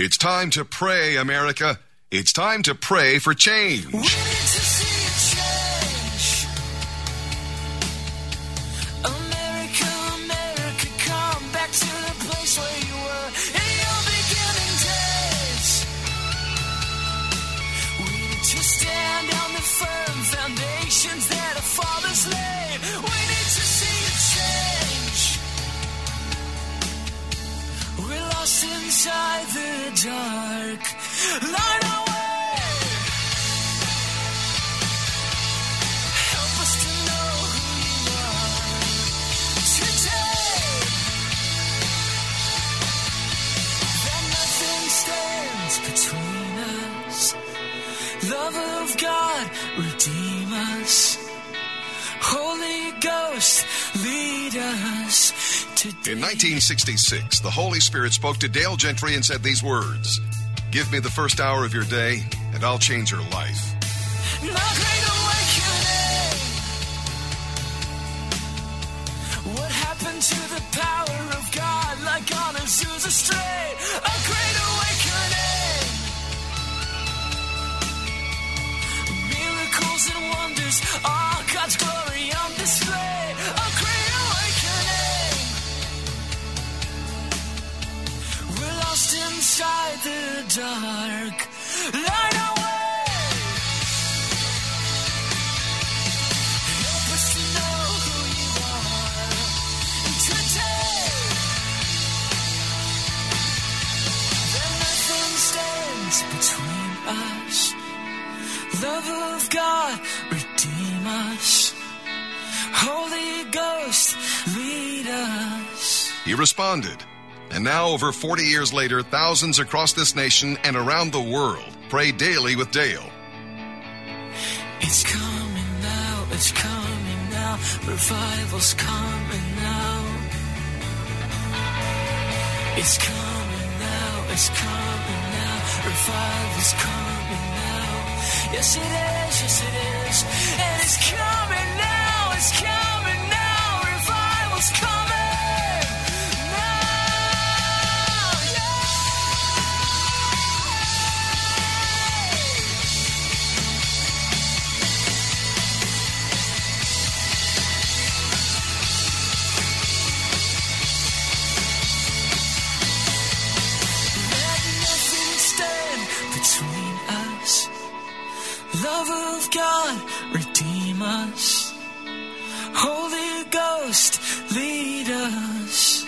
It's time to pray, America. It's time to pray for change. We need to see a change. America, America, come back to the place where you were in your beginning days. We need to stand on the firm foundations that our fathers laid. We need to see a change. We're lost inside the dark. Light our way. Help us to know who you are today. That nothing stands between us. Love of God, redeem us. Holy Ghost, lead us today. In 1966, the Holy Spirit spoke to Dale Gentry and said these words: "Give me the first hour of your day, and I'll change your life." My great awakening. What happened to the power of God like on Azusa Strait? A great awakening. Miracles and wonders, all God's glory on display. A great awakening. We're lost inside the dark. Light our way. Help us to know who you are today. That nothing stands between us. Love of God, redeem us. Holy Ghost, lead us. He responded. And now, over 40 years later, thousands across this nation and around the world pray daily with Dale. It's coming now, it's coming now. Revival's coming now. It's coming now, it's coming now. Revival's coming now. Yes, it is, yes, it is. And it's coming now, it's coming now. Revival's coming. Love of God, redeem us. Holy Ghost, lead us.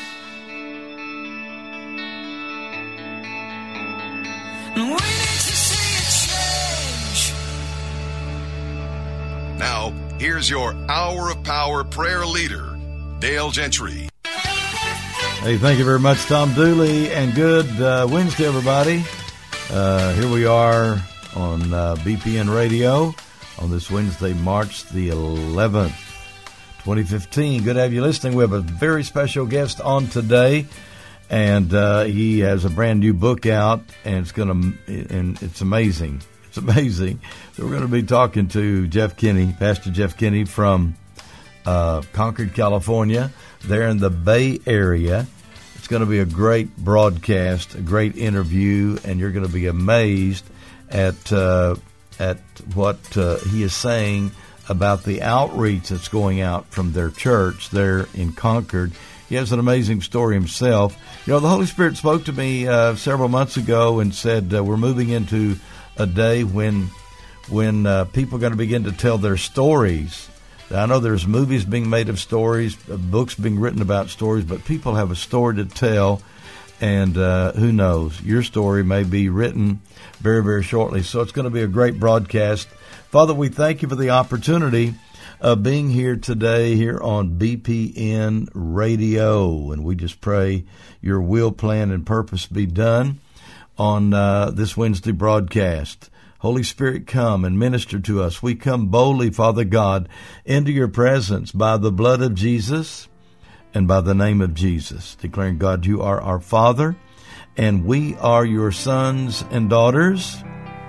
We need to see a change. Now, here's your Hour of Power prayer leader, Dale Gentry. Hey, thank you very much, Tom Dooley, and good Wednesday, everybody. Here we are on BPN Radio on this Wednesday, March the 11th, 2015. Good to have you listening. We have a very special guest on today, and he has a brand new book out, and it's amazing. It's amazing. So we're going to be talking to Jeff Kinney, Pastor Jeff Kinney from Concord, California, there in the Bay Area. It's going to be a great broadcast, a great interview, and you're going to be amazed at what he is saying about the outreach that's going out from their church there in Concord. He has an amazing story himself. You know, the Holy Spirit spoke to me several months ago and said we're moving into a day when people are going to begin to tell their stories. I know there's movies being made of stories, books being written about stories, but people have a story to tell, and who knows, your story may be written very, very shortly. So it's going to be a great broadcast. Father, we thank you for the opportunity of being here today here on BPN Radio, and we just pray your will, plan, and purpose be done on this Wednesday broadcast. Holy Spirit, come and minister to us. We come boldly, Father God, into your presence by the blood of Jesus and by the name of Jesus, declaring, God, you are our Father, and we are your sons and daughters.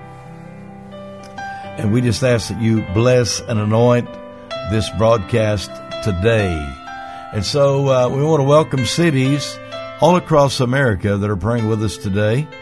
And we just ask that you bless and anoint this broadcast today. And so we want to welcome cities all across America that are praying with us today.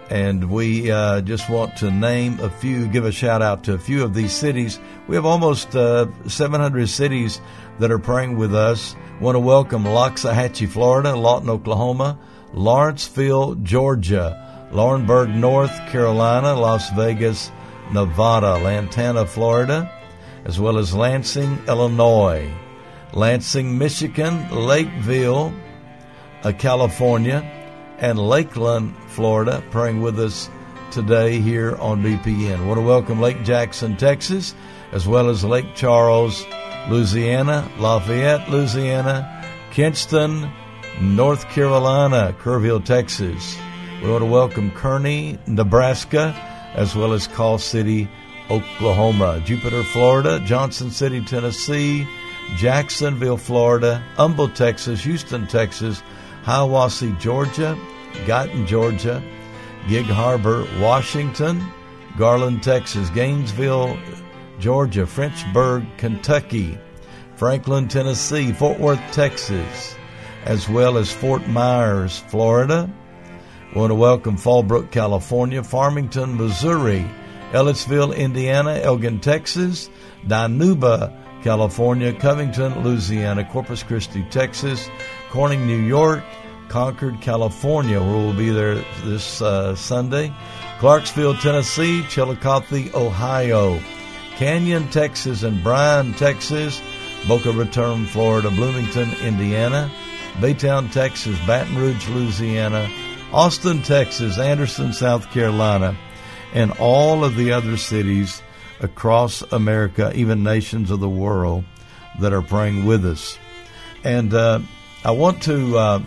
And we just want to name a few, give a shout out to a few of these cities. We have almost 700 cities that are praying with us. Want to welcome Loxahatchee, Florida, Lawton, Oklahoma, Lawrenceville, Georgia, Laurinburg, North Carolina, Las Vegas, Nevada, Lantana, Florida, as well as Lansing, Illinois, Lansing, Michigan, Lakeville, California, and Lakeland, Florida, praying with us today here on BPN. Want to welcome Lake Jackson, Texas, as well as Lake Charles, Louisiana, Lafayette, Louisiana, Kinston, North Carolina, Kerrville, Texas. We want to welcome Kearney, Nebraska, as well as Call City, Oklahoma, Jupiter, Florida, Johnson City, Tennessee, Jacksonville, Florida, Humble, Texas, Houston, Texas, Hiawassee, Georgia, Guyton, Georgia, Gig Harbor, Washington, Garland, Texas, Gainesville, Georgia, Frenchburg, Kentucky, Franklin, Tennessee, Fort Worth, Texas, as well as Fort Myers, Florida. We want to welcome Fallbrook, California, Farmington, Missouri, Ellettsville, Indiana, Elgin, Texas, Dinuba, California, Covington, Louisiana, Corpus Christi, Texas, Corning, New York, Concord, California, where we'll be there this Sunday, Clarksville, Tennessee, Chillicothe, Ohio, Canyon, Texas, and Bryan, Texas, Boca Raton, Florida, Bloomington, Indiana, Baytown, Texas, Baton Rouge, Louisiana, Austin, Texas, Anderson, South Carolina, and all of the other cities across America, even nations of the world that are praying with us. And I want to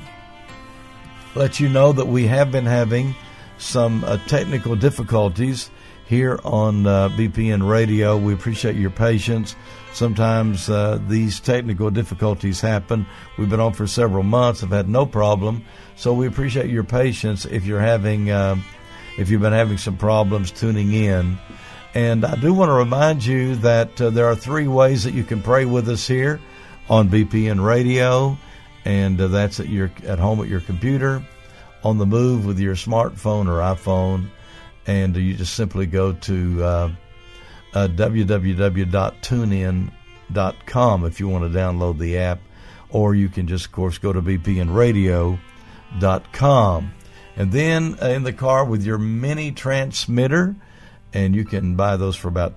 let you know that we have been having some technical difficulties here on BPN Radio. We appreciate your patience. Sometimes these technical difficulties happen. We've been on for several months. I've had no problem. So we appreciate your patience if you're having, if you've been having some problems tuning in. And I do want to remind you that there are 3 ways that you can pray with us here on BPN Radio, and that's at home at your computer, on the move with your smartphone or iPhone, and you just simply go to www.tunein.com if you want to download the app, or you can just, of course, go to bpnradio.com. And then in the car with your mini transmitter, and you can buy those for about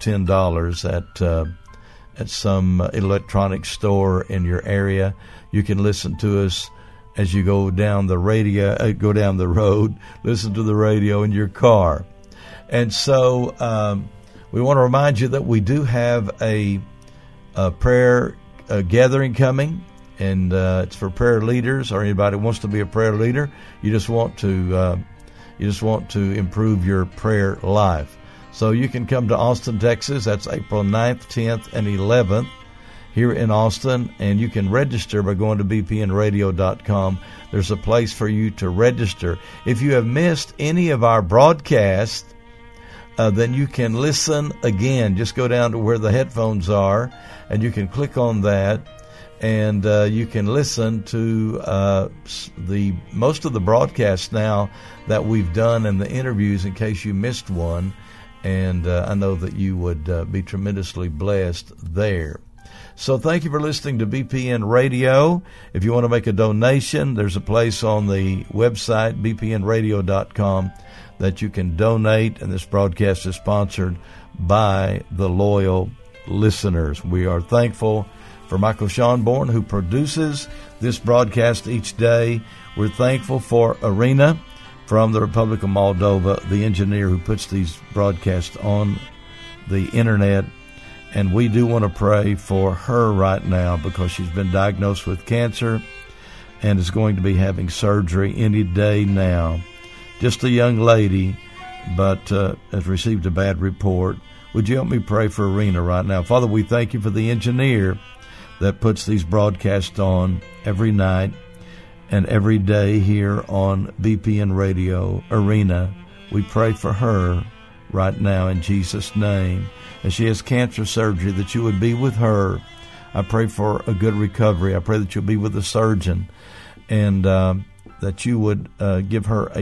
$10 at some electronics store in your area. You can listen to us as you go down the road, listen to the radio in your car. And so we want to remind you that we do have a prayer gathering coming, and it's for prayer leaders or anybody who wants to be a prayer leader. You just want to improve your prayer life. So you can come to Austin, Texas. That's April 9th, 10th, and 11th here in Austin. And you can register by going to bpnradio.com. There's a place for you to register. If you have missed any of our broadcasts, then you can listen again. Just go down to where the headphones are, and you can click on that, and you can listen to the most of the broadcasts now that we've done and the interviews in case you missed one. And I know that you would be tremendously blessed there. So thank you for listening to BPN Radio. If you want to make a donation, there's a place on the website, bpnradio.com, that you can donate. And this broadcast is sponsored by the loyal listeners. We are thankful for Michael Schonborn, who produces this broadcast each day. We're thankful for Irina from the Republic of Moldova, the engineer who puts these broadcasts on the internet. And we do want to pray for her right now because she's been diagnosed with cancer and is going to be having surgery any day now. Just a young lady, but has received a bad report. Would you help me pray for Irina right now? Father, we thank you for the engineer that puts these broadcasts on every night and every day here on BPN Radio. Irina, we pray for her right now in Jesus' name. As she has cancer surgery, that you would be with her. I pray for a good recovery. I pray that you'll be with the surgeon, and that you would give her a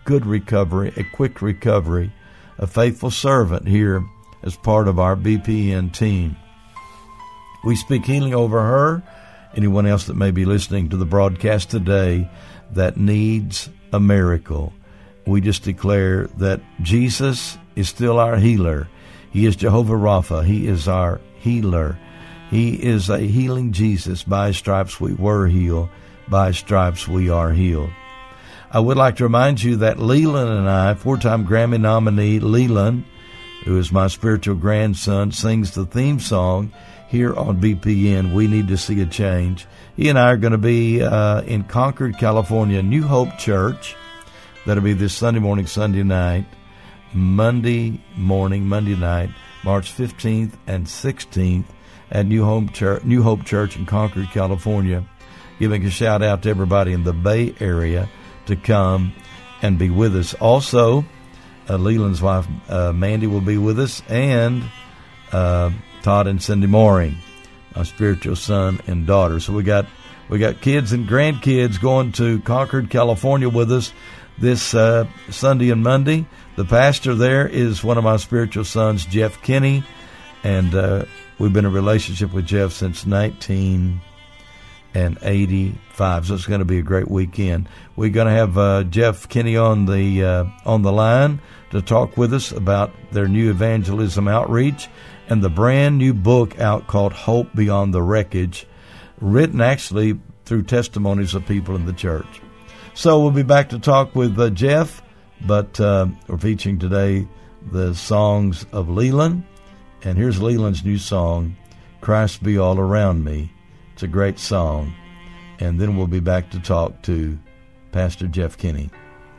good recovery, a quick recovery, a faithful servant here as part of our BPN team. We speak healing over her, anyone else that may be listening to the broadcast today that needs a miracle. We just declare that Jesus is still our healer. He is Jehovah Rapha. He is our healer. He is a healing Jesus. By His stripes we were healed. By His stripes we are healed. I would like to remind you that Leland and I, four-time Grammy nominee Leland, who is my spiritual grandson, sings the theme song here on BPN, We Need to See a Change. He and I are going to be in Concord, California, New Hope Church. That'll be this Sunday morning, Sunday night, Monday night, March 15th and 16th at New Hope Church in Concord, California. Giving a shout out to everybody in the Bay Area to come and be with us. Also, Leland's wife, Mandy, will be with us, and Todd and Cindy Mooring, my spiritual son and daughter. So we got kids and grandkids going to Concord, California with us this Sunday and Monday. The pastor there is one of my spiritual sons, Jeff Kinney, and we've been in a relationship with Jeff since 1985. So it's going to be a great weekend. We're going to have Jeff Kinney on the line to talk with us about their new evangelism outreach and the brand new book out called Hope Beyond the Wreckage, written actually through testimonies of people in the church. So we'll be back to talk with Jeff, but we're featuring today the songs of Leland. And here's Leland's new song, Christ Be All Around Me. It's a great song. And then we'll be back to talk to Pastor Jeff Kinney.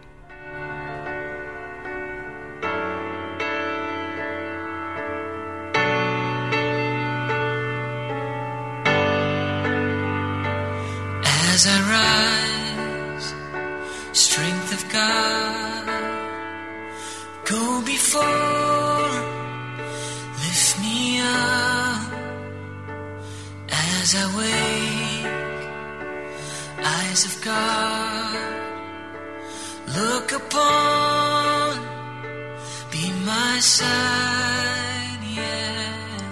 As I rise, strength of God, go before, lift me up. As I wake, eyes of God, look upon, be my side, yeah.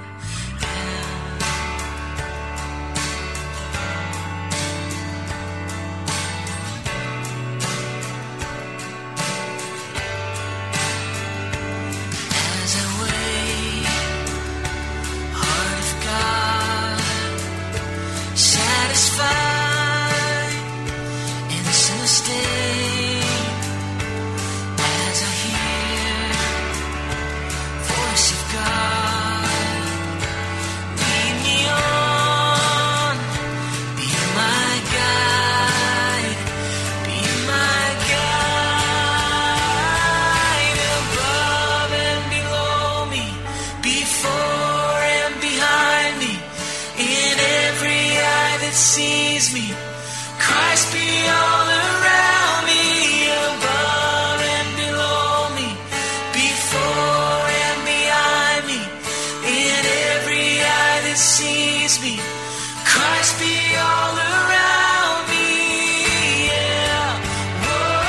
Sees me, Christ be all around me, above and below me, before and behind me, in every eye that sees me, Christ be all around me, yeah. Whoa,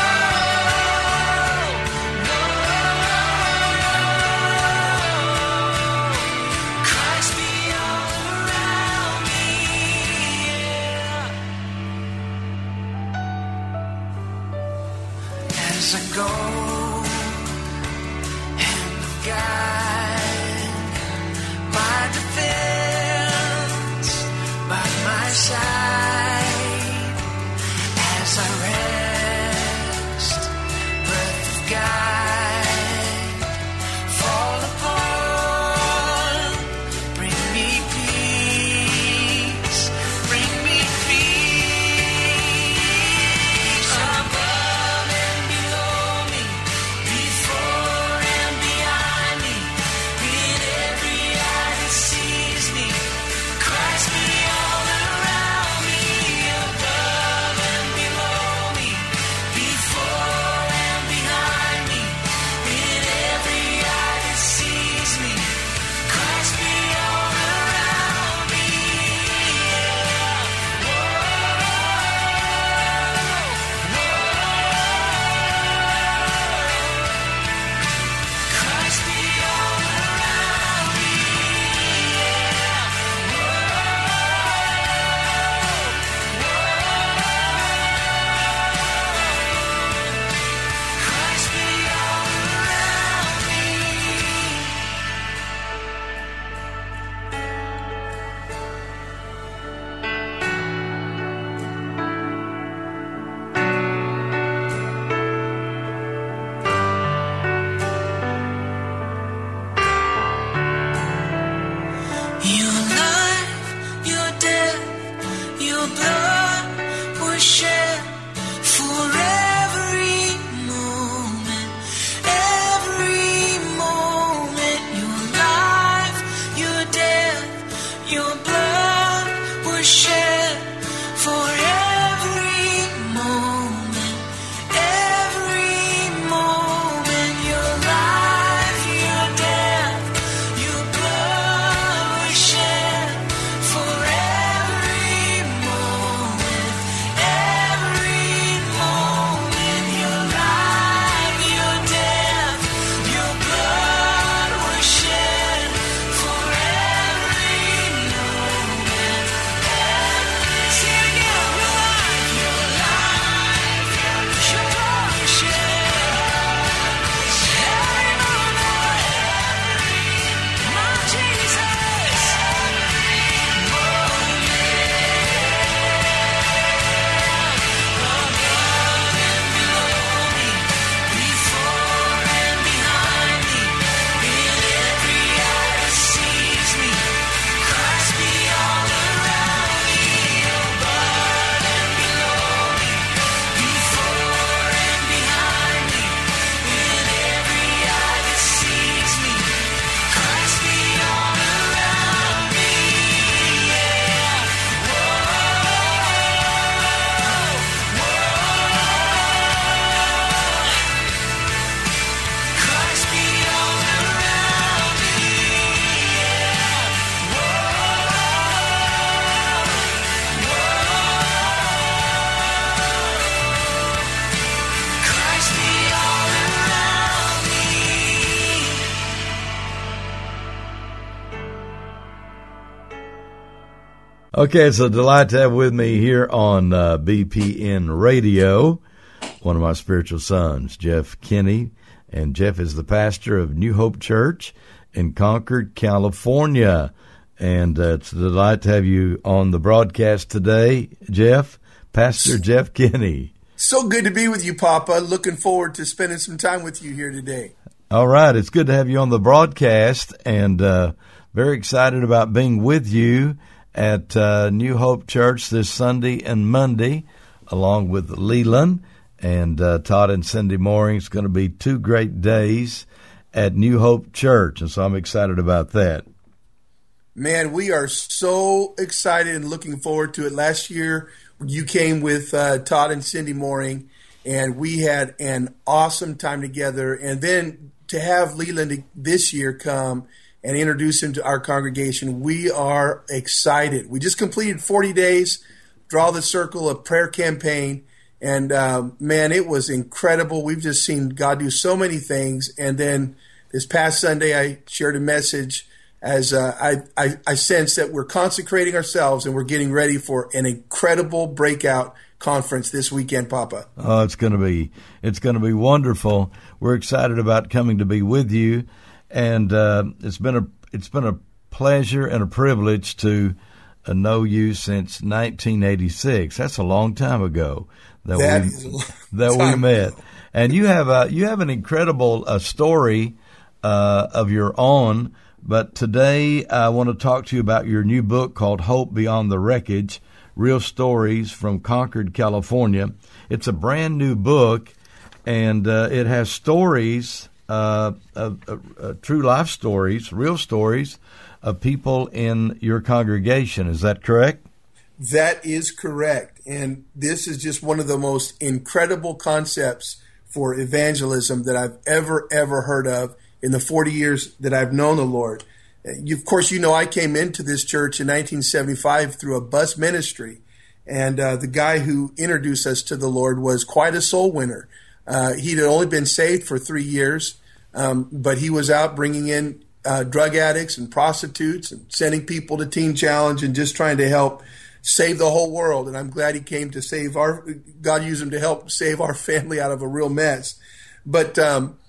whoa, Christ be all around me. As I go, hand of God, my defense by my side. As I rest, breath of God, fall upon, bring me peace, bring me peace. Above and below me, Okay, it's a delight to have with me here on BPN Radio one of my spiritual sons, Jeff Kinney. And Jeff is the pastor of New Hope Church in Concord, California. And it's a delight to have you on the broadcast today, Jeff. Pastor Jeff Kinney. So good to be with you, Papa. Looking forward to spending some time with you here today. All right. It's good to have you on the broadcast, and very excited about being with you at New Hope Church this Sunday and Monday, along with Leland and Todd and Cindy Mooring. It's going to be 2 great days at New Hope Church, and so I'm excited about that. Man, we are so excited and looking forward to it. Last year, you came with Todd and Cindy Mooring, and we had an awesome time together. And then to have Leland this year come and introduce him to our congregation, we are excited. We just completed 40 days, Draw the Circle, a prayer campaign. And, man, it was incredible. We've just seen God do so many things. And then this past Sunday, I shared a message as I sense that we're consecrating ourselves and we're getting ready for an incredible breakout conference this weekend, Papa. Oh, it's going to be wonderful. We're excited about coming to be with you, and it's been a pleasure and a privilege to know you since 1986. That's a long time ago that we met. And you have an incredible story of your own. But today I want to talk to you about your new book called Hope Beyond the Wreckage, Real Stories from Concord, California. It's a brand new book, and it has stories, true life stories, real stories of people in your congregation. Is that correct? That is correct. And this is just one of the most incredible concepts for evangelism that I've ever heard of in the 40 years that I've known the Lord. Of course, you know, I came into this church in 1975 through a bus ministry, and the guy who introduced us to the Lord was quite a soul winner. He'd only been saved for 3 years, but he was out bringing in drug addicts and prostitutes and sending people to Teen Challenge and just trying to help save the whole world. And I'm glad he came to God used him to help save our family out of a real mess. But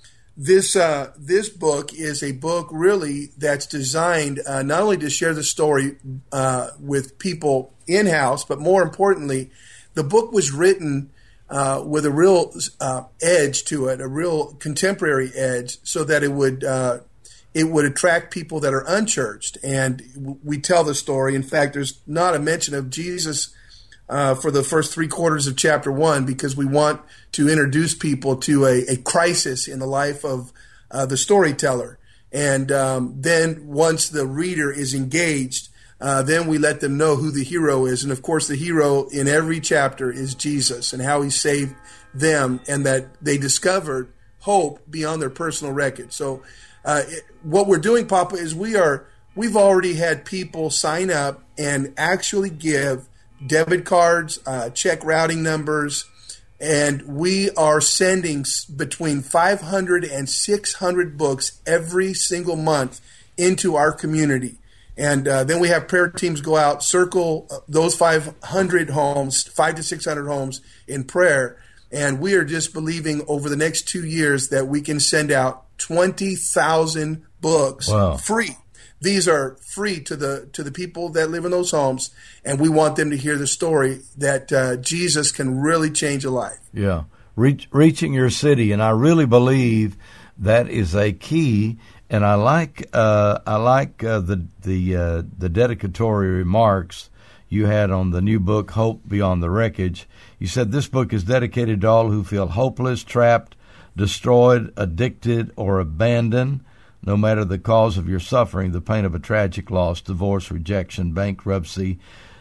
This book is a book really that's designed not only to share the story with people in-house, but more importantly, the book was written with a real edge to it, a real contemporary edge, so that it would attract people that are unchurched. And we tell the story. In fact, there's not a mention of Jesus for the first 3 quarters of chapter 1, because we want to introduce people to a crisis in the life of the storyteller. And then once the reader is engaged, then we let them know who the hero is. And of course, the hero in every chapter is Jesus, and how he saved them, and that they discovered hope beyond their personal wreckage. So what we're doing, Papa, is we've already had people sign up and actually give debit cards, check routing numbers, and we are sending between 500 and 600 books every single month into our community. And then we have prayer teams go out, circle those 500 homes, 500 to 600 homes in prayer. And we are just believing over the next 2 years that we can send out 20,000 books. Wow. Free. These are free to the people that live in those homes, and we want them to hear the story that Jesus can really change a life. Yeah, reaching your city, and I really believe that is a key. And I like the dedicatory remarks you had on the new book, Hope Beyond the Wreckage. You said this book is dedicated to all who feel hopeless, trapped, destroyed, addicted, or abandoned. No matter the cause of your suffering, the pain of a tragic loss, divorce, rejection, bankruptcy,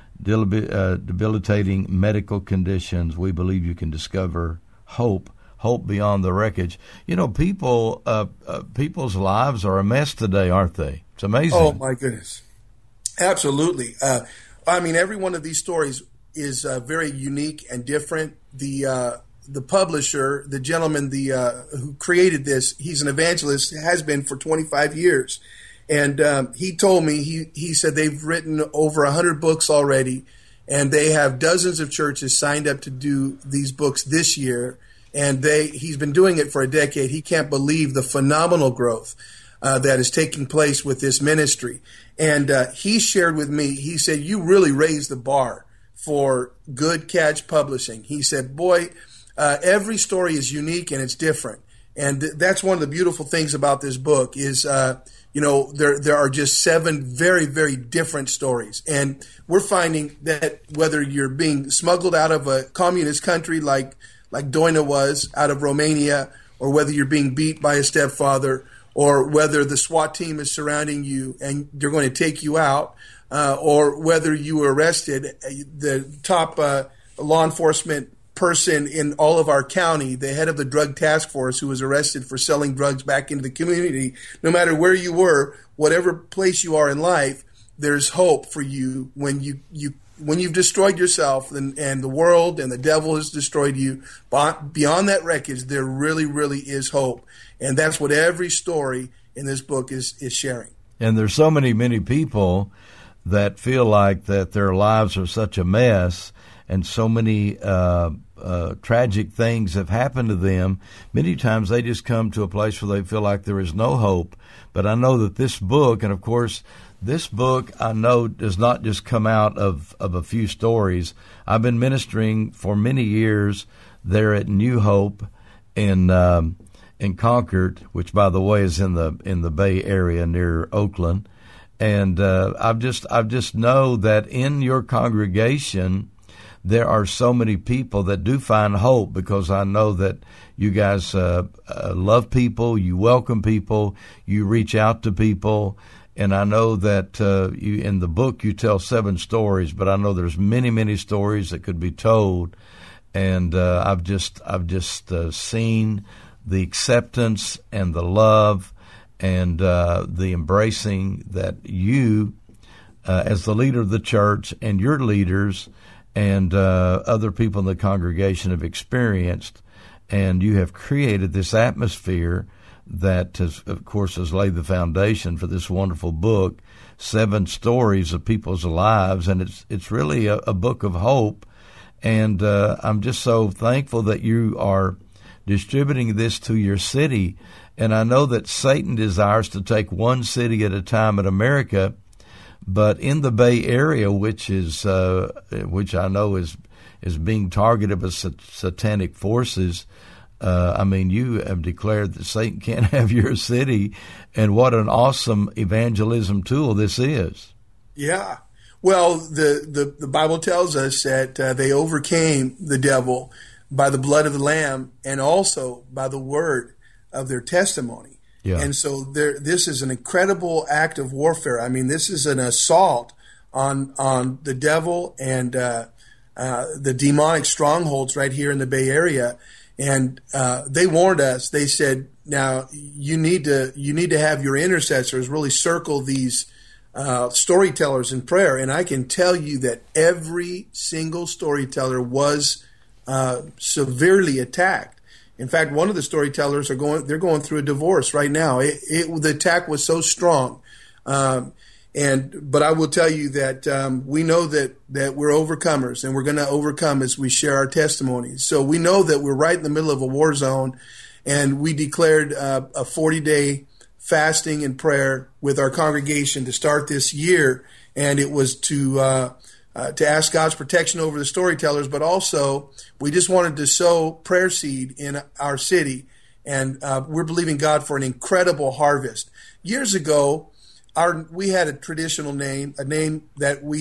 debilitating medical conditions, we believe you can discover hope beyond the wreckage. You know, people's lives are a mess today, aren't they? It's amazing. Oh, my goodness. Absolutely. I mean, every one of these stories is very unique and different. The publisher, the gentleman who created this, he's an evangelist, has been for 25 years. And he told me, he said they've written over 100 books already, and they have dozens of churches signed up to do these books this year. And he's been doing it for a decade. He can't believe the phenomenal growth that is taking place with this ministry. And he shared with me, he said, you really raised the bar for Good Catch Publishing. He said, boy, every story is unique and it's different. And that's one of the beautiful things about this book is, there are just 7 very, very different stories. And we're finding that whether you're being smuggled out of a communist country like Doina was out of Romania, or whether you're being beat by a stepfather, or whether the SWAT team is surrounding you and they're going to take you out, or whether you were arrested, the top law enforcement person in all of our county, the head of the drug task force, who was arrested for selling drugs back into the community, no matter where you were, whatever place you are in life, there's hope for you when you've destroyed yourself and the world and the devil has destroyed you. Beyond that wreckage, there really, really is hope. And that's what every story in this book is sharing. And there's so many people that feel like that their lives are such a mess, and so many tragic things have happened to them. Many times they just come to a place where they feel like there is no hope. But I know that this book, and of course, this book I know does not just come out of a few stories. I've been ministering for many years there at New Hope in Concord, which by the way is in the Bay Area near Oakland. And I've just know that in your congregation there are so many people that do find hope, because I know that you guys love people, you welcome people, you reach out to people. And I know that you in the book you tell 7 stories, but I know there's many stories that could be told. And I've just seen the acceptance and the love and the embracing that you, as the leader of the church, and your leaders and other people in the congregation have experienced. And you have created this atmosphere that has, of course, has laid the foundation for this wonderful book, 7 stories of people's lives, and it's really a book of hope. And I'm just so thankful that you are distributing this to your city. And I know that Satan desires to take one city at a time in America, but in the Bay Area, which I know is being targeted by satanic forces. You have declared that Satan can't have your city, and what an awesome evangelism tool this is. Yeah. Well, the Bible tells us that they overcame the devil by the blood of the Lamb and also by the word of their testimony. Yeah. And so this is an incredible act of warfare. I mean, this is an assault on the devil and the demonic strongholds right here in the Bay Area. And they warned us. They said, now you need to have your intercessors really circle these storytellers in prayer. And I can tell you that every single storyteller was severely attacked. In fact, one of the storytellers they're going through a divorce right now. The attack was so strong. But I will tell you that we know that we're overcomers, and we're going to overcome as we share our testimonies. So we know that we're right in the middle of a war zone, and we declared a 40-day fasting and prayer with our congregation to start this year, and it was to ask God's protection over the storytellers, but also we just wanted to sow prayer seed in our city, and we're believing God for an incredible harvest. Years ago, we had a traditional name, a name that we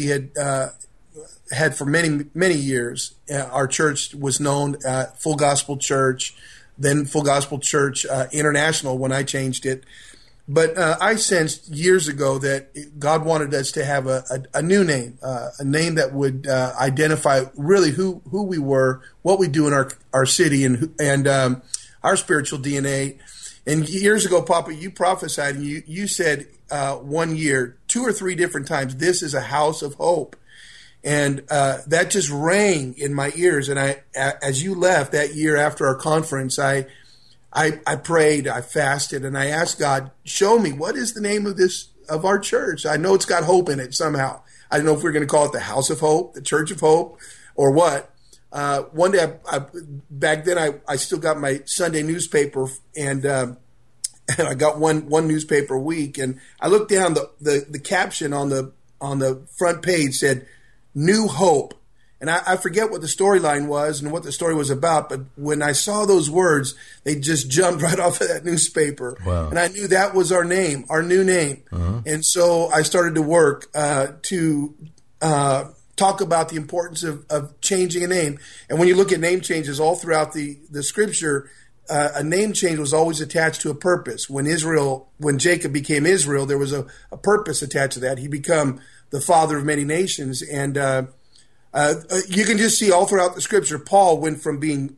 had for many years. Our church was known Full Gospel Church, then Full Gospel Church International when I changed it. But I sensed years ago that God wanted us to have a new name, a name that would identify really who we were, what we do in our city, and our spiritual DNA. And years ago, Papa, you prophesied, and you said 1 year, 2 or 3 different times, this is a house of hope. And that just rang in my ears. And as you left that year after our conference, I prayed, I fasted, and I asked God, show me, what is the name of this of our church. I know it's got hope in it somehow. I don't know if we're going to call it the House of Hope, the Church of Hope, or what. One day, back then, I still got my Sunday newspaper, and I got one newspaper a week, and I looked down, the caption on the front page said, "New Hope." And I forget what the storyline was and what the story was about, but when I saw those words, they just jumped right off of that newspaper. Wow. And I knew that was our name, our new name. Uh-huh. And so I started to work to talk about the importance of changing a name. And when you look at name changes all throughout the scripture, a name change was always attached to a purpose. When Jacob became Israel, there was a purpose attached to that. He became the father of many nations. And you can just see all throughout the scripture, Paul went from being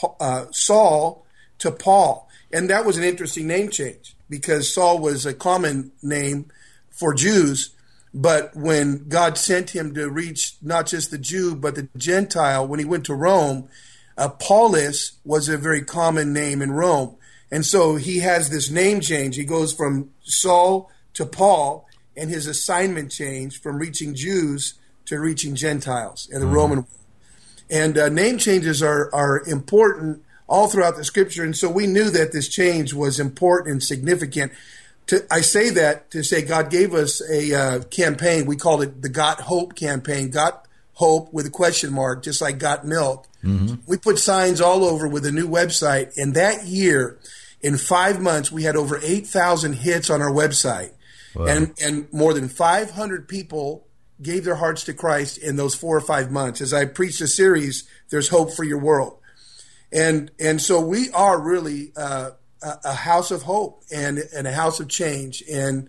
Saul to Paul. And that was an interesting name change because Saul was a common name for Jews. But when God sent him to reach not just the Jew, but the Gentile, when he went to Rome, Paulus was a very common name in Rome. And so he has this name change. He goes from Saul to Paul, and his assignment changed from reaching Jews to reaching Gentiles in the Roman world. And name changes are important all throughout the scripture. And so we knew that this change was important and significant. I say that to say God gave us a campaign. We called it the Got Hope campaign. Got Hope with a question mark, just like Got Milk. Mm-hmm. We put signs all over with a new website. And that year, in 5 months, we had over 8,000 hits on our website. Wow. And more than 500 people gave their hearts to Christ in those 4 or 5 months. As I preached a series, There's Hope for Your World. And so we are really a house of hope and a house of change. And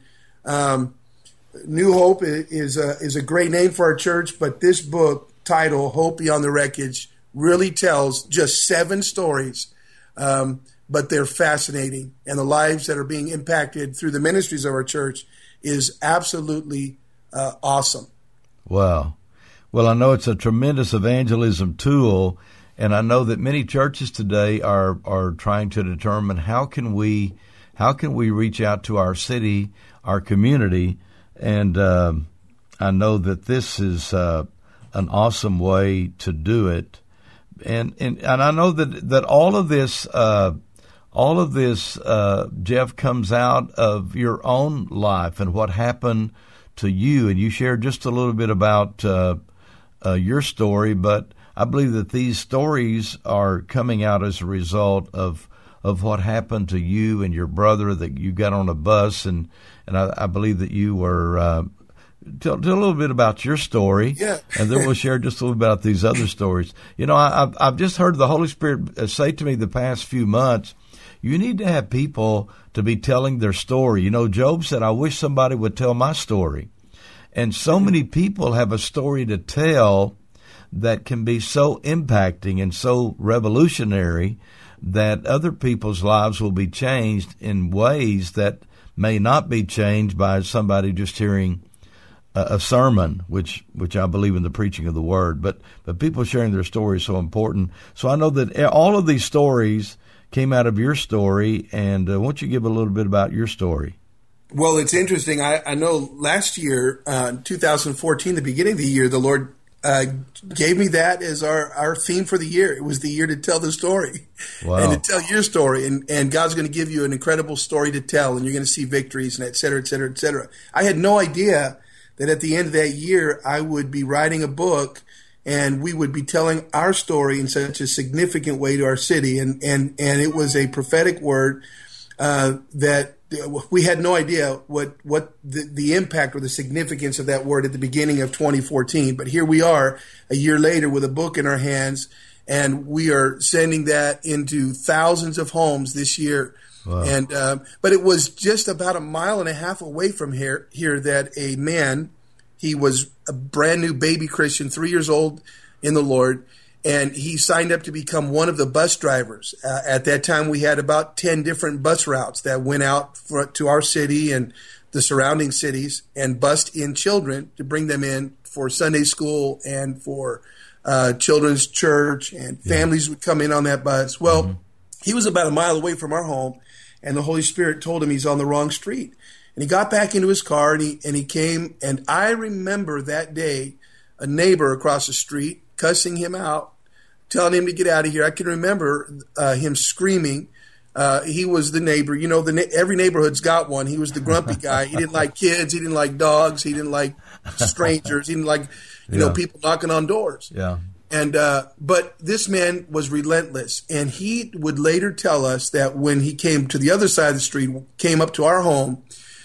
New Hope is a great name for our church, but this book title, Hope Beyond the Wreckage, really tells just 7 stories, but they're fascinating. And the lives that are being impacted through the ministries of our church is absolutely awesome. Wow. Well, I know it's a tremendous evangelism tool, and I know that many churches today are trying to determine how can we reach out to our city, our community, and I know that this is an awesome way to do it, and I know that all of this, Jeff, comes out of your own life and what happened to you, and you shared just a little bit about your story, but I believe that these stories are coming out as a result of what happened to you and your brother, that you got on a bus, and I believe that you were tell a little bit about your story, yeah. And then we'll share just a little bit about these other stories. You know, I've just heard the Holy Spirit say to me the past few months, you need to have people to be telling their story. You know, Job said, I wish somebody would tell my story. And so many people have a story to tell that can be so impacting and so revolutionary that other people's lives will be changed in ways that may not be changed by somebody just hearing a sermon, which I believe in the preaching of the word. But people sharing their story is so important. So I know that all of these stories came out of your story, and why don't you give a little bit about your story? Well, it's interesting. I know last year, 2014, the beginning of the year, the Lord gave me that as our theme for the year. It was the year to tell the story. Wow. And to tell your story. And God's going to give you an incredible story to tell, and you're going to see victories, and et cetera, et cetera, et cetera. I had no idea that at the end of that year, I would be writing a book, and we would be telling our story in such a significant way to our city. And it was a prophetic word that we had no idea what the impact or the significance of that word at the beginning of 2014. But here we are a year later with a book in our hands, and we are sending that into thousands of homes this year. Wow. And but it was just about 1.5 miles away from here that a man, he was a brand new baby Christian, 3 years old in the Lord, and he signed up to become one of the bus drivers. At that time, we had about 10 different bus routes that went out to our city and the surrounding cities and bussed in children to bring them in for Sunday school and for children's church, and families would come in on that bus. Well, he was about 1 mile away from our home, and the Holy Spirit told him he's on the wrong street. And he got back into his car, and he came, and I remember that day a neighbor across the street cussing him out, telling him to get out of here. I can remember him screaming. He was the neighbor. You know, every neighborhood's got one. He was the grumpy guy. He didn't like kids. He didn't like dogs. He didn't like strangers. He didn't like, you know, people knocking on doors. Yeah. And but this man was relentless, and he would later tell us that when he came to the other side of the street, came up to our home,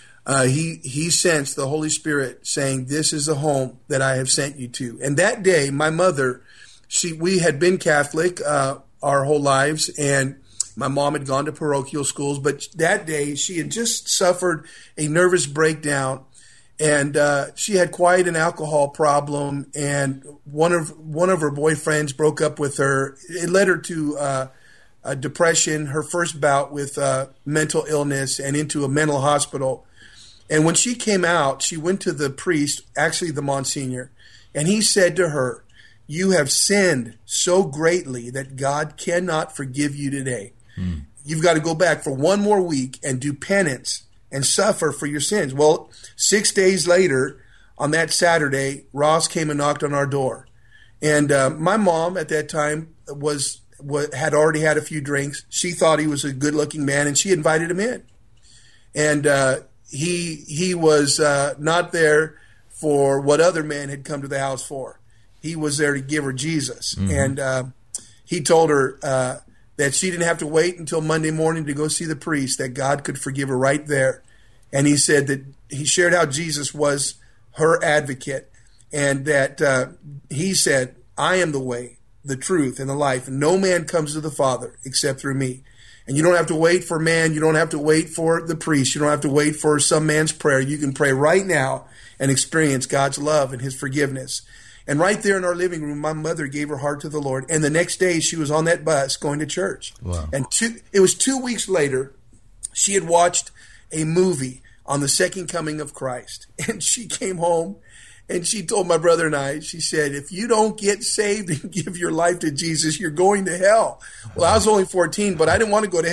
he sensed the Holy Spirit saying, "This is the home that I have sent you to." And that day, my mother, we had been Catholic our whole lives, and my mom had gone to parochial schools, but that day she had just suffered a nervous breakdown. And she had quite an alcohol problem, and one of her boyfriends broke up with her. It led her to a depression, her first bout with mental illness, and into a mental hospital. And when she came out, she went to the priest, actually the Monsignor, and he said to her, "You have sinned so greatly that God cannot forgive you today. You've got to go back for one more week and do penance and suffer for your sins." Well, 6 days later, on that Saturday, Ross came and knocked on our door. And my mom at that time had already had a few drinks. She thought he was a good-looking man, and she invited him in. And he was not there for what other men had come to the house for. He was there to give her Jesus. Mm-hmm. And he told her that she didn't have to wait until Monday morning to go see the priest, that God could forgive her right there. And he said that he shared how Jesus was her advocate, and that he said, "I am the way, the truth, and the life, and no man comes to the Father except through me." And you don't have to wait for man. You don't have to wait for the priest. You don't have to wait for some man's prayer. You can pray right now and experience God's love and his forgiveness. And right there in our living room, my mother gave her heart to the Lord. And the next day, she was on that bus going to church. Wow. And it was 2 weeks later, she had watched a movie on the second coming of Christ. And she came home and she told my brother and I, she said, "If you don't get saved and give your life to Jesus, you're going to hell." Well, I was only 14, but I didn't want to go to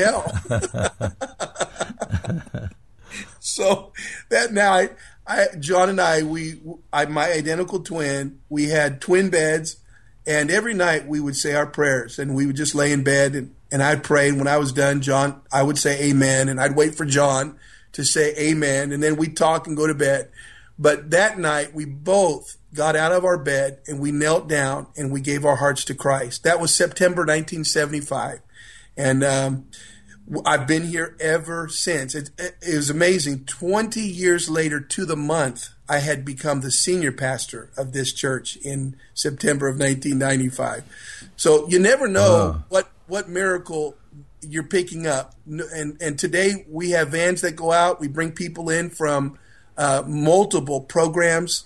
hell. So that night, John and I, my identical twin, we had twin beds, and every night we would say our prayers, and we would just lay in bed, and I'd pray, and when I was done, John, I would say amen, and I'd wait for John to say amen, and then we'd talk and go to bed. But that night, we both got out of our bed, and we knelt down, and we gave our hearts to Christ. That was September 1975, and I've been here ever since. It was amazing. 20 years later to the month, I had become the senior pastor of this church in September of 1995. So you never know what miracle you're picking up. And today we have vans that go out. We bring people in from multiple programs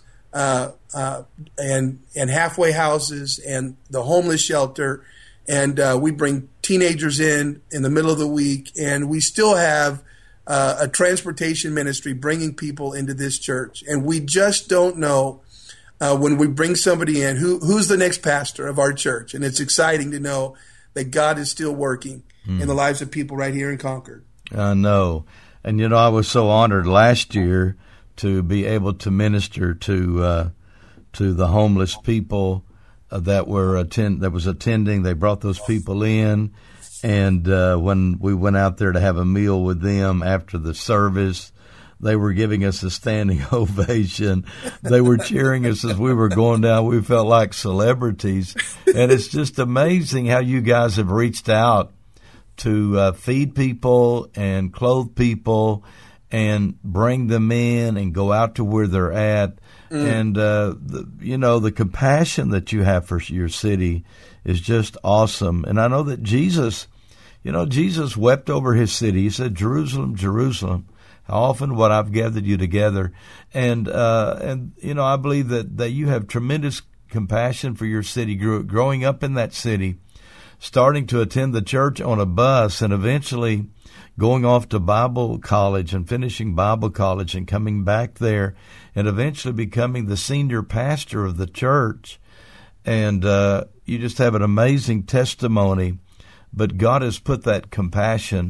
and halfway houses and the homeless shelter. And we bring teenagers in the middle of the week, and we still have a transportation ministry bringing people into this church. And we just don't know when we bring somebody in who's the next pastor of our church. And it's exciting to know that God is still working in the lives of people right here in Concord. I know. And, you know, I was so honored last year to be able to minister to the homeless people that was attending. They brought those people in, and when we went out there to have a meal with them after the service, they were giving us a standing ovation. They were cheering us as we were going down. We felt like celebrities, and it's just amazing how you guys have reached out to feed people and clothe people and bring them in and go out to where they're at. And, the compassion that you have for your city is just awesome. And I know that Jesus wept over his city. He said, "Jerusalem, Jerusalem, how often would I've gathered you together?" And I believe that you have tremendous compassion for your city, growing up in that city, starting to attend the church on a bus, and eventually going off to Bible college and finishing Bible college and coming back there and eventually becoming the senior pastor of the church. And you just have an amazing testimony. But God has put that compassion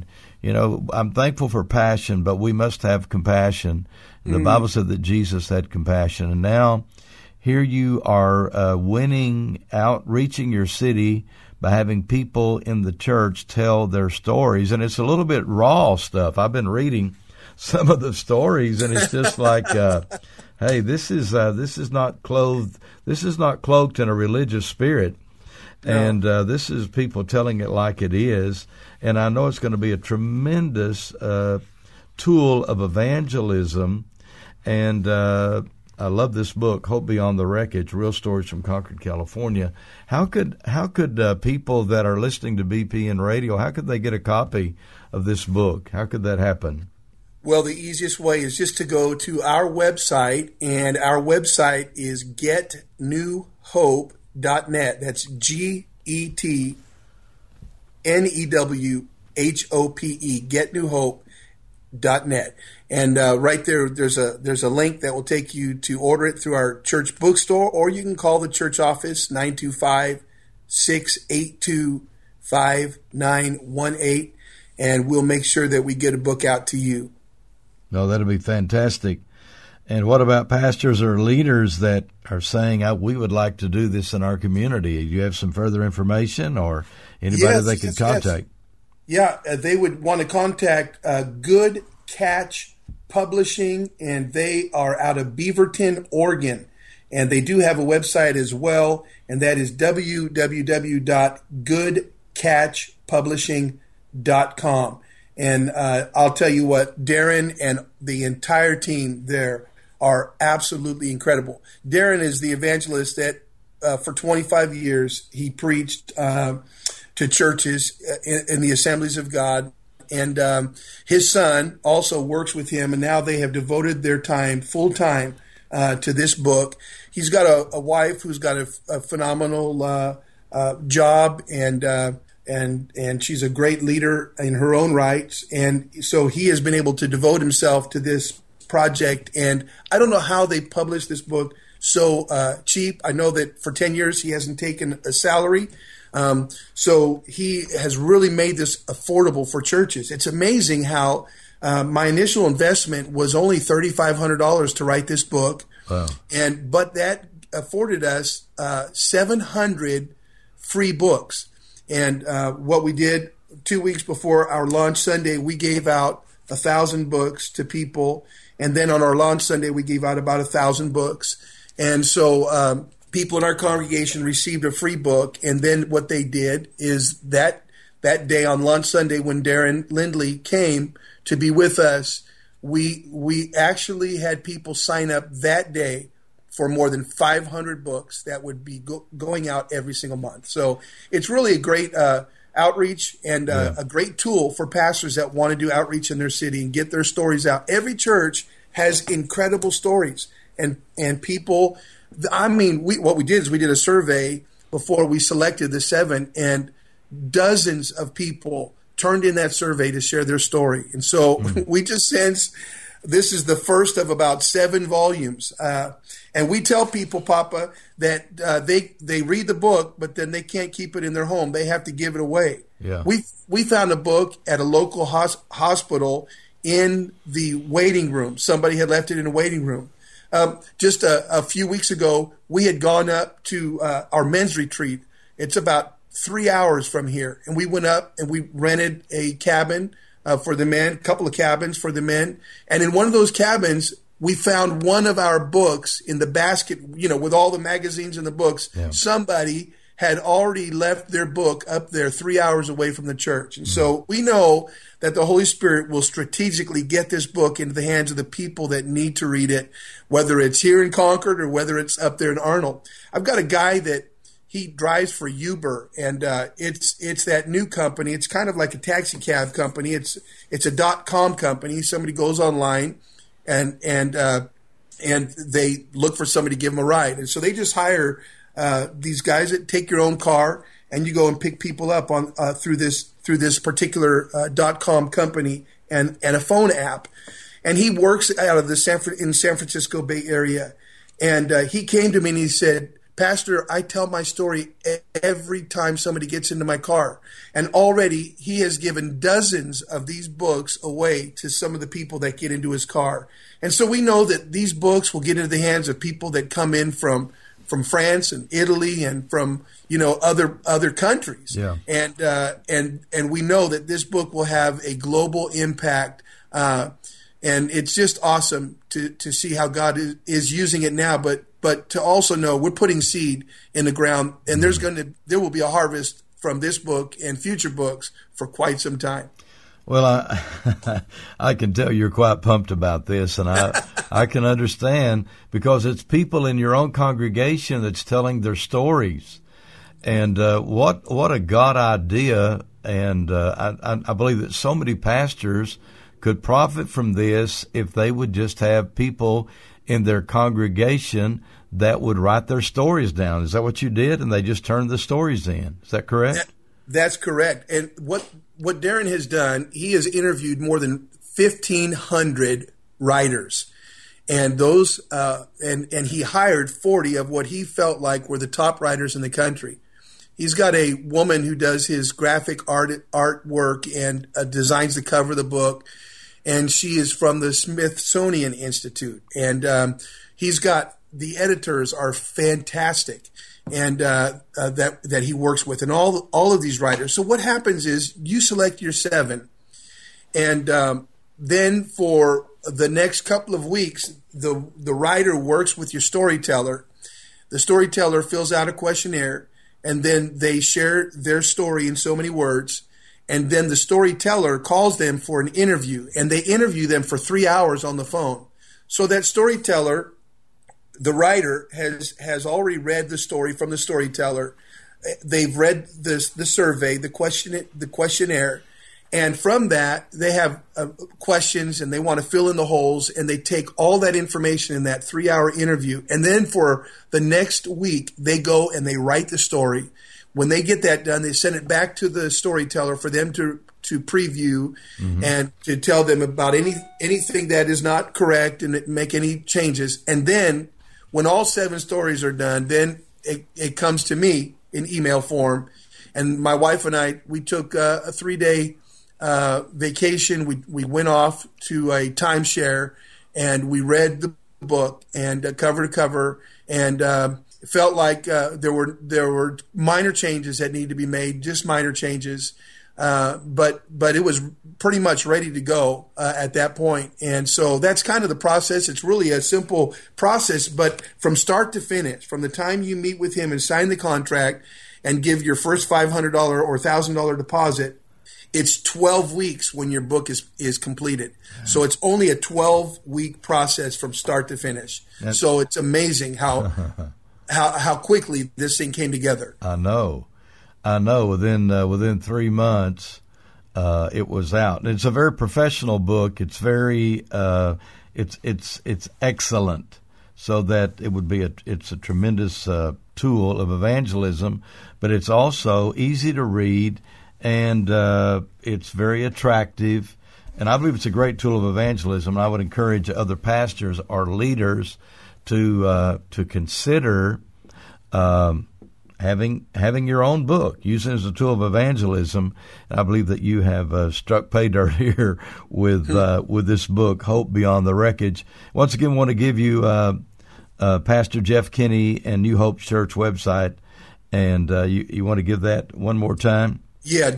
I'm thankful for passion, but we must have compassion. The Bible said that Jesus had compassion. And now here you are winning, outreaching your city by having people in the church tell their stories. And it's a little bit raw stuff. I've been reading some of the stories, and it's just like, hey, this is not clothed. This is not cloaked in a religious spirit. No. And this is people telling it like it is. And I know it's going to be a tremendous tool of evangelism. And I love this book, Hope Beyond the Wreckage, Real Stories from Concord, California. How could people that are listening to BPN Radio, how could they get a copy of this book? How could that happen? Well, the easiest way is just to go to our website, and our website is getnewhope.net. That's GETNEWHOPE, getnewhope.net. And right there, there's a link that will take you to order it through our church bookstore, or you can call the church office, 925-682-5918, and we'll make sure that we get a book out to you. No, that'll be fantastic. And what about pastors or leaders that are saying, we would like to do this in our community? Do you have some further information or anybody they could contact? Yes. Yeah, they would want to contact Good Catch Publishing, and they are out of Beaverton, Oregon. And they do have a website as well, and that is www.goodcatchpublishing.com. And I'll tell you what, Darren and the entire team there are absolutely incredible. Darren is the evangelist that for 25 years he preached to churches in the Assemblies of God. And his son also works with him, and now they have devoted their time full time to this book. He's got a wife who's got a phenomenal job, and she's a great leader in her own rights. And so he has been able to devote himself to this project. And I don't know how they published this book so cheap. I know that for 10 years he hasn't taken a salary. So he has really made this affordable for churches. It's amazing how my initial investment was only $3,500 to write this book. Wow. But that afforded us 700 free books. And what we did 2 weeks before our launch Sunday, we gave out 1,000 books to people. And then on our launch Sunday, we gave out about 1,000 books. And so people in our congregation received a free book. And then what they did is that day on launch Sunday, when Darren Lindley came to be with us, we actually had people sign up that day for more than 500 books that would be going out every single month. So it's really a great outreach and a great tool for pastors that want to do outreach in their city and get their stories out. Every church has incredible stories, and people. I mean, what we did is we did a survey before we selected the 7, and dozens of people turned in that survey to share their story. And so we just sense this is the first of about 7 volumes. And we tell people, Papa, that they read the book, but then they can't keep it in their home. They have to give it away. Yeah. We found a book at a local hospital in the waiting room. Somebody had left it in a waiting room. Just a few weeks ago, we had gone up to our men's retreat. It's about 3 hours from here. And we went up and we rented a cabin for the men, a couple of cabins for the men. And in one of those cabins, we found one of our books in the basket, with all the magazines and the books. Yeah. Somebody had already left their book up there 3 hours away from the church. And so we know that the Holy Spirit will strategically get this book into the hands of the people that need to read it, whether it's here in Concord or whether it's up there in Arnold. I've got a guy that he drives for Uber, and it's that new company. It's kind of like a taxi cab company. It's a .com company. Somebody goes online and they look for somebody to give them a ride. And so they just hire these guys that take your own car, and you go and pick people up on through this particular .com company and a phone app. And he works out of the San Francisco Bay Area. And he came to me and he said, Pastor, I tell my story every time somebody gets into my car. And already he has given dozens of these books away to some of the people that get into his car. And so we know that these books will get into the hands of people that come in from France and Italy and from, other countries. Yeah. And we know that this book will have a global impact. And it's just awesome to see how God is using it now, but to also know we're putting seed in the ground, and there will be a harvest from this book and future books for quite some time. Well, I can tell you're quite pumped about this, and I can understand, because it's people in your own congregation that's telling their stories, and what a God idea! And I believe that so many pastors could profit from this if they would just have people in their congregation that would write their stories down. Is that what you did? And they just turned the stories in. Is that correct? That's correct. And what Darren has done, he has interviewed more than 1,500 writers. And those and he hired 40 of what he felt like were the top writers in the country. He's got a woman who does his graphic artwork and designs the cover of the book. And she is from the Smithsonian Institute. And he's got the editors are fantastic, and that he works with, and all of these writers. So what happens is you select your 7, and then for the next couple of weeks, the writer works with your storyteller. The storyteller fills out a questionnaire, and then they share their story in so many words. And then the storyteller calls them for an interview, and they interview them for 3 hours on the phone. So that storyteller, the writer, has already read the story from the storyteller. They've read the survey, the questionnaire, and from that they have questions, and they want to fill in the holes, and they take all that information in that 3-hour interview, and then for the next week they go and they write the story. When they get that done, they send it back to the storyteller for them to preview and to tell them about anything that is not correct and make any changes. And then when all 7 stories are done, then it comes to me in email form. And my wife and I, we took a 3-day vacation. We went off to a timeshare, and we read the book and cover to cover, and it felt like there were minor changes that need to be made, just minor changes, but it was pretty much ready to go at that point. And so that's kind of the process. It's really a simple process, but from start to finish, from the time you meet with him and sign the contract and give your first $500 or $1,000 deposit, it's 12 weeks when your book is completed. So it's only a 12-week process from start to finish. So it's amazing how quickly this thing came together. I know. Within 3 months, it was out. And it's a very professional book. It's very it's excellent. So that it would be it's a tremendous tool of evangelism, but it's also easy to read, and it's very attractive. And I believe it's a great tool of evangelism. And I would encourage other pastors or leaders to consider having your own book, using it as a tool of evangelism. And I believe that you have struck pay dirt here with this book, Hope Beyond the Wreckage. Once again, I want to give you Pastor Jeff Kinney and New Hope Church website, and you want to give that one more time? Yeah,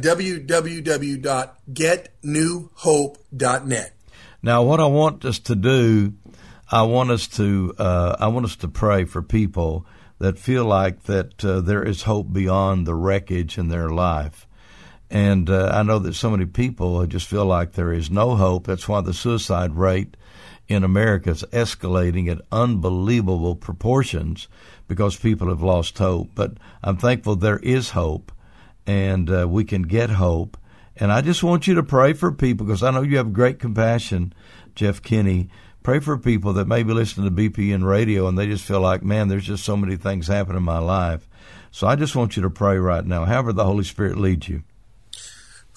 www.getnewhope.net. Now, what I want us to do, I want us to pray for people that feel like that there is hope beyond the wreckage in their life. And I know that so many people just feel like there is no hope. That's why the suicide rate in America is escalating at unbelievable proportions, because people have lost hope. But I'm thankful there is hope, and we can get hope. And I just want you to pray for people, because I know you have great compassion, Jeff Kinney. Pray for people that may be listening to BPN radio and they just feel like, man, there's just so many things happening in my life. So I just want you to pray right now, however the Holy Spirit leads you.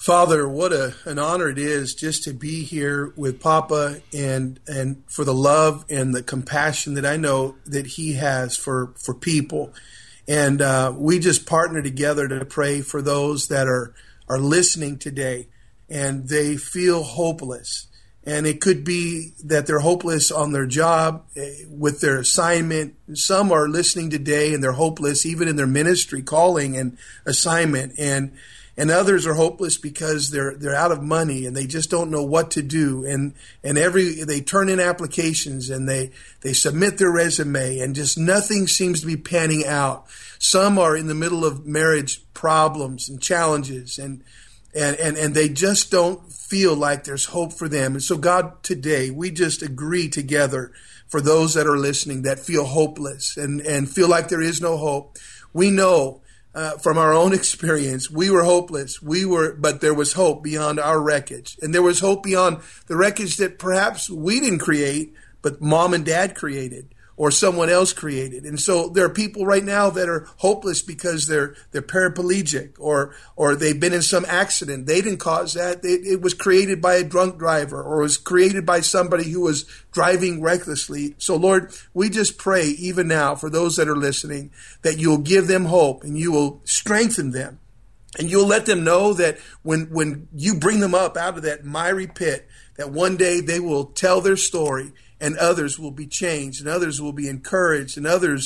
Father, what an honor it is just to be here with Papa, and for the love and the compassion that I know that he has for people. And we just partner together to pray for those that are listening today and they feel hopeless. And it could be that they're hopeless on their job, with their assignment. Some are listening today and they're hopeless even in their ministry, calling and assignment. And others are hopeless because they're out of money and they just don't know what to do. And they turn in applications and they submit their resume and just nothing seems to be panning out. Some are in the middle of marriage problems and challenges and they just don't feel like there's hope for them. And so God, today we just agree together for those that are listening that feel hopeless and feel like there is no hope. We know from our own experience, we were hopeless. But there was hope beyond our wreckage. And there was hope beyond the wreckage that perhaps we didn't create, but mom and dad created or someone else created. And so there are people right now that are hopeless because they're paraplegic or they've been in some accident. They didn't cause that. It was created by a drunk driver or was created by somebody who was driving recklessly. So Lord, we just pray even now for those that are listening that you'll give them hope and you will strengthen them. And you'll let them know that when you bring them up out of that miry pit, that one day they will tell their story and others will be changed and others will be encouraged and others,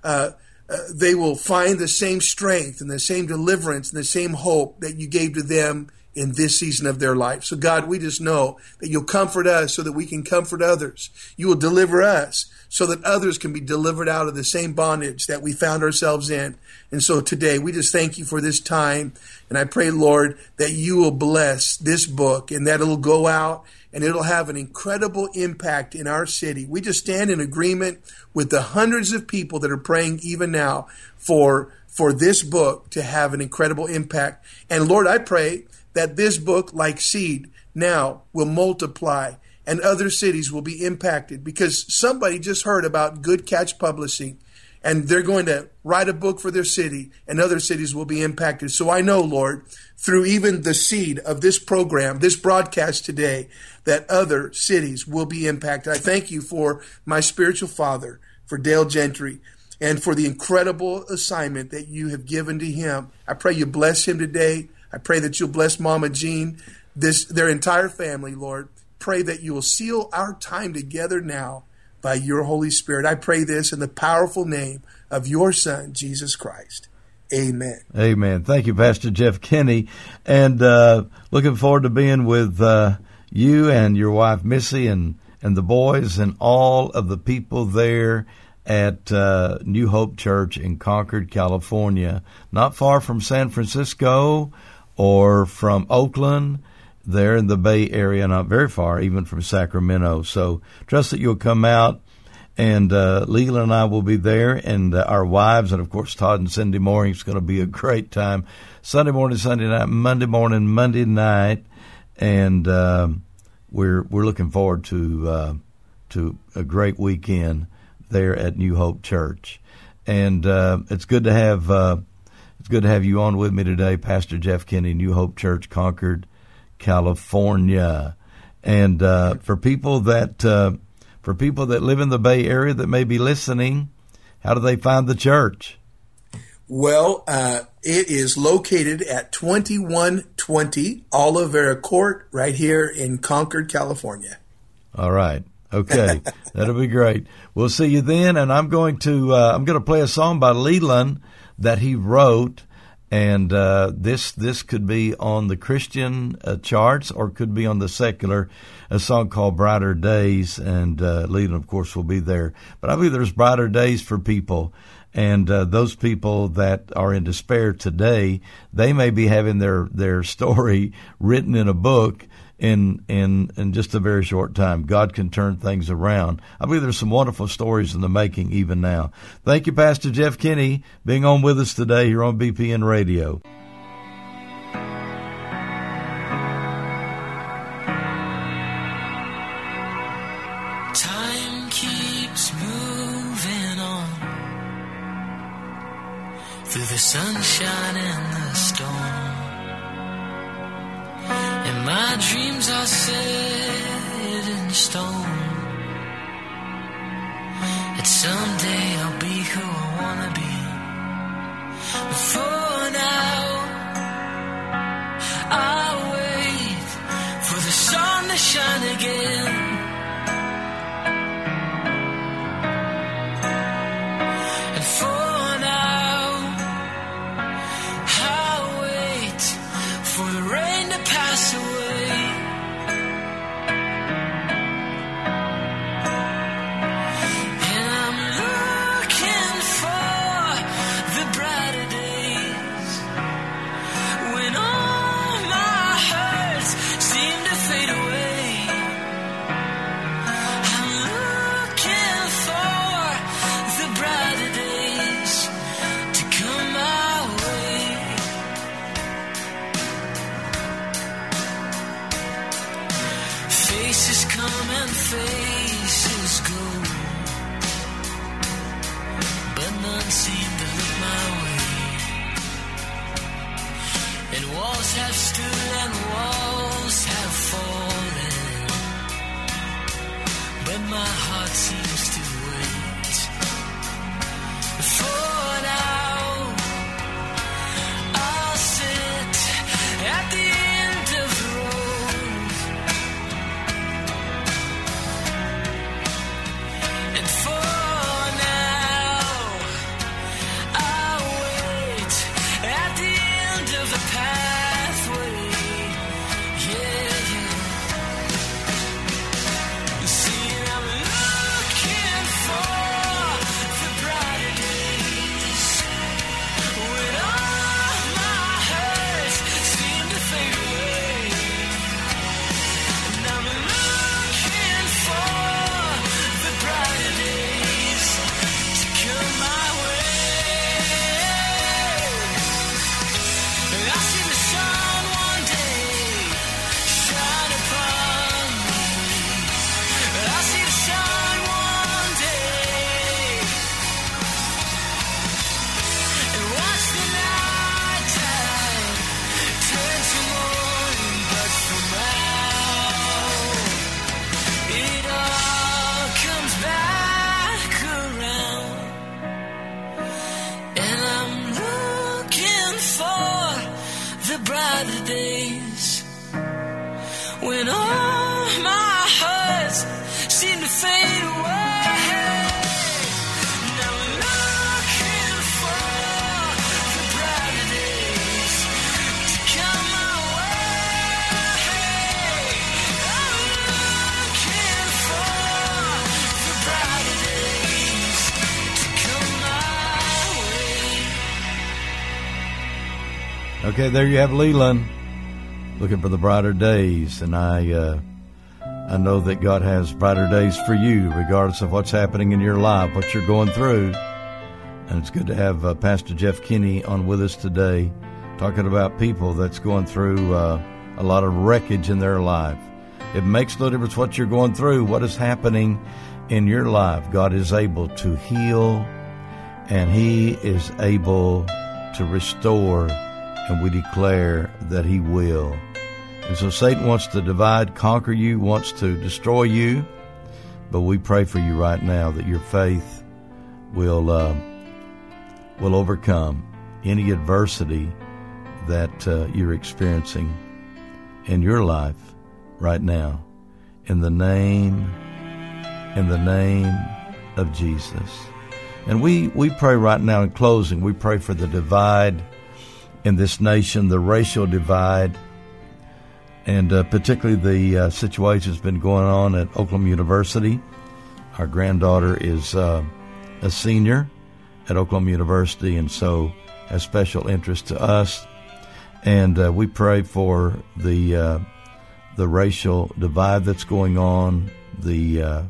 they will find the same strength and the same deliverance and the same hope that you gave to them in this season of their life. So God, we just know that you'll comfort us so that we can comfort others. You will deliver us so that others can be delivered out of the same bondage that we found ourselves in. And so today we just thank you for this time. And I pray, Lord, that you will bless this book and that it'll go out and it'll have an incredible impact in our city. We just stand in agreement with the hundreds of people that are praying even now for this book to have an incredible impact. And Lord, I pray that this book, like seed, now will multiply and other cities will be impacted because somebody just heard about Good Catch Publishing and they're going to write a book for their city and other cities will be impacted. So I know, Lord, through even the seed of this program, this broadcast today, that other cities will be impacted. I thank you for my spiritual father, for Dale Gentry, and for the incredible assignment that you have given to him. I pray you bless him today. I pray that you'll bless Mama Jean, their entire family, Lord. Pray that you will seal our time together now by your Holy Spirit. I pray this in the powerful name of your Son, Jesus Christ. Amen. Amen. Thank you, Pastor Jeff Kinney. And looking forward to being with you and your wife, Missy, and the boys and all of the people there at New Hope Church in Concord, California, not far from San Francisco or from Oakland. There in the Bay Area, not very far, even from Sacramento. So trust that you'll come out, and Leland and I will be there, and our wives, and of course Todd and Cindy Mooring. It's going to be a great time. Sunday morning, Sunday night, Monday morning, Monday night, and we're looking forward to a great weekend there at New Hope Church. And it's good to have you on with me today, Pastor Jeff Kinney, New Hope Church, Concord, California. And for people that live in the Bay Area that may be listening, how do they find the church? Well, it is located at 2120 Olivera Court right here in Concord, California. All right. Okay. That'll be great. We'll see you then. And I'm going to play a song by Leland that he wrote. And this could be on the Christian charts or could be on the secular, a song called Brighter Days. And Leland, of course, will be there. But I believe there's brighter days for people. And those people that are in despair today, they may be having their story written in a book in just a very short time. God can turn things around. I believe there's some wonderful stories in the making even now. Thank you, Pastor Jeff Kinney, being on with us today here on BPN Radio. Time keeps moving on through the sunshine and the storm. my dreams are set in stone. And someday I'll be who I wanna be. But for now, I'll wait for the sun to shine again. And for now, I'll wait for the rain to pass away. And I'm looking for the brighter days when all my hurts seem to fade away. I'm looking for the brighter days to come my way. Faces come and faces go, but none seem to look my way. And walls have stood and walls have fallen, but my heart seems to wait. For now, I'll sit at the end of the road. And for now, I'll wait at the end of the pathway. Yeah, yeah. You see, I'm looking for the brighter days when all my hurts seem to fade away. And I'm looking for the brighter days to come my way. I see the sun one day shine upon me. I see the sun one day and watch the night time turn to morning. But for now, it all comes back around. And I'm looking for the brighter days when all my hurts seem to fade away. And I'm looking for the brighter days to come my way. I'm looking for the brighter days to come my way. Okay, there you have Leland, looking for the brighter days. And I know that God has brighter days for you, regardless of what's happening in your life, what you're going through. And it's good to have Pastor Jeff Kinney on with us today, talking about people that's going through a lot of wreckage in their life. It makes no difference what you're going through, what is happening in your life. God is able to heal, and He is able to restore, and we declare that He will. And so Satan wants to divide, conquer you, wants to destroy you, but we pray for you right now that your faith will overcome any adversity that you're experiencing in your life right now. In the name of Jesus. And we pray right now in closing, we pray for the divide in this nation, the racial divide, and particularly the situation that's been going on at Oklahoma University. Our granddaughter is a senior at Oklahoma University, and so has special interest to us. And we pray for the racial divide that's going on, the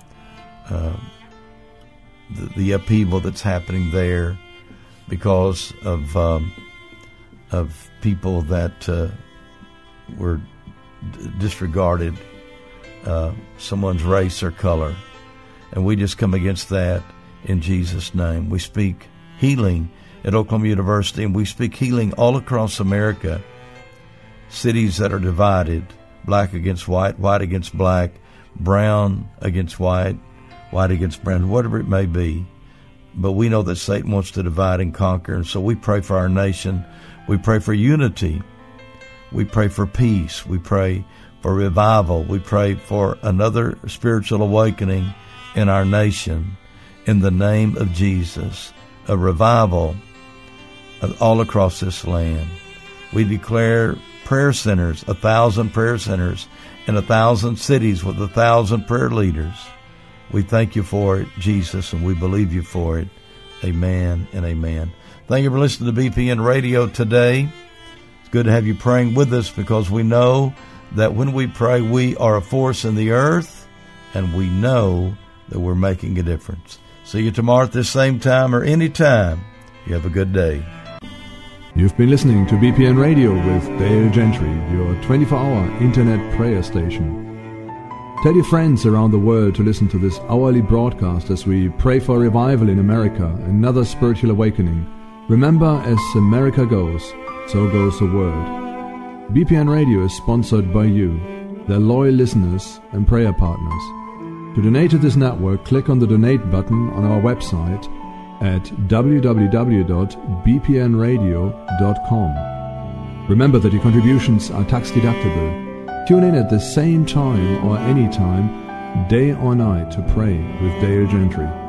upheaval that's happening there because of people that were disregarded someone's race or color. And we just come against that in Jesus' name. We speak healing at Oklahoma University, and we speak healing all across America. Cities that are divided, black against white, white against black, brown against white, white against brown, whatever it may be. But we know that Satan wants to divide and conquer, and so we pray for our nation. We pray for unity. We pray for peace. We pray for revival. We pray for another spiritual awakening in our nation in the name of Jesus, a revival all across this land. We declare prayer centers, 1,000 prayer centers in 1,000 cities with 1,000 prayer leaders. We thank you for it, Jesus, and we believe you for it. Amen and amen. Thank you for listening to BPN Radio today. It's good to have you praying with us, because we know that when we pray, we are a force in the earth, and we know that we're making a difference. See you tomorrow at this same time or any time. You have a good day. You've been listening to BPN Radio with Dale Gentry, your 24-hour internet prayer station. Tell your friends around the world to listen to this hourly broadcast as we pray for revival in America, another spiritual awakening. Remember, as America goes, so goes the world. BPN Radio is sponsored by you, their loyal listeners and prayer partners. To donate to this network, click on the donate button on our website at www.bpnradio.com. Remember that your contributions are tax deductible. Tune in at the same time or any time, day or night, to pray with Dale Gentry.